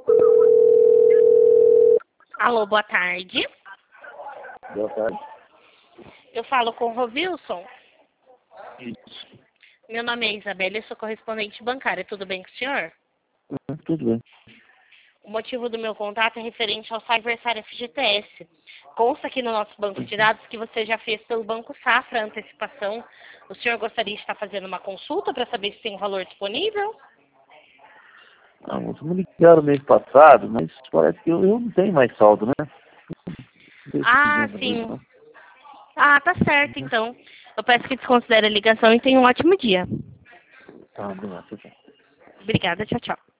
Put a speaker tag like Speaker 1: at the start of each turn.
Speaker 1: Alô, boa tarde.
Speaker 2: Boa tarde.
Speaker 1: Eu falo com o Rovilson.
Speaker 2: Isso.
Speaker 1: Meu nome é Isabela e sou correspondente bancária. Tudo bem com o senhor?
Speaker 2: Tudo bem.
Speaker 1: O motivo do meu contato é referente ao Cybersário FGTS. Consta aqui no nosso banco de dados que você já fez pelo Banco Safra a antecipação. O senhor gostaria de estar fazendo uma consulta para saber se tem um valor disponível?
Speaker 2: Não, vocês me ligaram mês passado, mas parece que eu não tenho mais saldo, né?
Speaker 1: Ah, sim. Ah, tá certo, então. Eu peço que desconsidere a ligação e tenha um ótimo dia.
Speaker 2: Tá, obrigado.
Speaker 1: Obrigada, tchau, tchau.